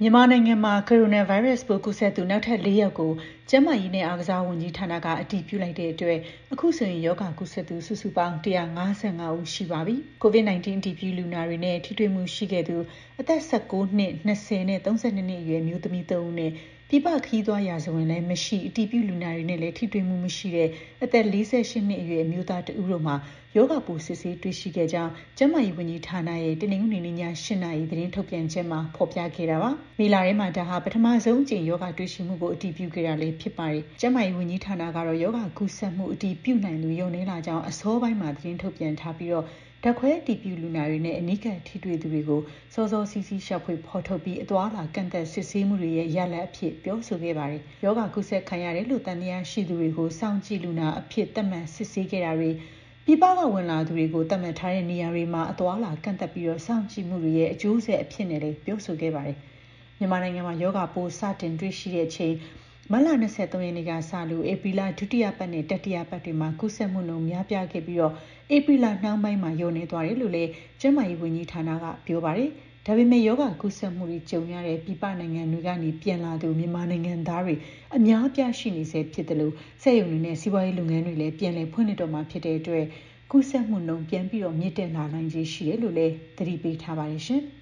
မြန်မာနိုင်ငံမှာ ကိုရိုနာဗိုင်းရပ်စ်ပိုးကူးစက်သူနောက်ထပ် 4 ယောက်ကိုကျန်းမာရေးနဲ့အားကစားဝန်ကြီးဌာနကအတည်ပြုလိုက်တဲ့အတွက်အခုဆိုရင်ရောဂါကူးစက်သူစုစုပေါင်း155 ဦးရှိပါပြီ။ COVID-19 အတည်ပြုလူနာတွေနဲ့ထိတွေ့မှုရှိခဲ့သူအသက်19နှစ် 20နဲ့32နှစ်အရွယ်အမျိုးသမီး3ဦးနဲ့ပြည်ပခရီးသွားရာဇဝင်လည်းမရှိအတည်ပြုလူနာတွေနဲ့လည်းထိတွေ့မှုမရှိတဲ့အသက်48နှစ်အရွယ်အမျိုးသား2ဦးတို့မှာရောဂါပိုးစစ်ဆေးတွေ့ရှိခဲ့ကြောင်းကျန်းမာရေးဝန်ကြီးဌာနရဲ့တနင်္ဂနွေနေ့ည8 နာရီသတင်းထုတ်ပြန်ချက်မှာဖော်ပြခဲ့တာပါ။မေလထဲမှာဒါဟာပထမဆုံးအကြိမ်ရောဂါတွေ့ရှိမှုကိုအတည်ပြုခဲ့တာလည်းဖြစ်ပါတယ်။ကျန်းမာရေးဝန်ကြီးဌာနကတော့ရောဂါကူးစက်မှုအတည်ပြုနိုင်သူလျော့နည်းလာကြောင်းအစောပိုင်းမှာသတင်းထုတ်ပြန်ထားပြီးဓာတ်ခွဲအတည်ပြုလူနာတွေနဲ့အနီးကပ်ထိတွေ့သူတွေကိုစောစောစီးစီးရှာဖွေဖော်ထုတ်ပြီးအသွားအလာကန့်သတ်စစ်ဆေးမှုတွေရဲ့ရလဒ်အဖြစ်ပြောဆိုခဲ့ပါတယ်။ရောဂါကူးစက်ခံရတယ်လို့သံသယရှိသူတွေကိုစောင့်ကြည့်လူနာအဖြစ်သတ်မှတ်စစ်ဆေးခဲ့တာတွေပြည်ပကဝင်လာသူတွေကိုသတ်မှတ်ထားတဲ့နေရာတွေမှာအသွားအလာကန့်သတ်ပြီးစောင့်ကြည့်မှုတွေရဲ့အကျိုးဆက်အဖြစ်နဲ့လည်းပြောဆိုခဲ့ပါတယ်။မြန်မာနိုင်ငံမှာရောဂါပိုးစတင်တွေ့ရှိတဲ့အချိန်မတ်လ23ရက်နေ့ကစလို့ဧပြီလဒုတိယပတ်နဲ့တတိယပတ်တွေမှာကူးစက်မှုနှုန်းများပြားခဲ့ပြီးဧပြီလနှောင်းပိုင်းမှာလျော့နည်းသွားတယ်လို့လည်းကျန်းမာရေးဝန်ကြီးဌာနကပြောပါတယ်။ဒါပေမဲ့ရောဂါကူးစက်မှုတွေကြုံရတဲ့ပြည်ပနိုင်ငံတွေကနေပြန်လာသူမြန်မာနိုင်ငံသားတွေအများအပြားရှိနေဆဲဖြစ်တယ်လို့စက်ရုံတွေနဲ့စီးပွားရေးလုပ်ငန်းတွေလည်းပြန်လည်ဖွင့်လှစ်တော့မှာဖြစ်တဲ့အတွက်ကူးစက်မှုနှုန်းပြန်ပြီးမြင့်တက်လာနိုင်ခြေရှိတယ်လို့လည်းသတိပေးထားပါတယ်ရှင်။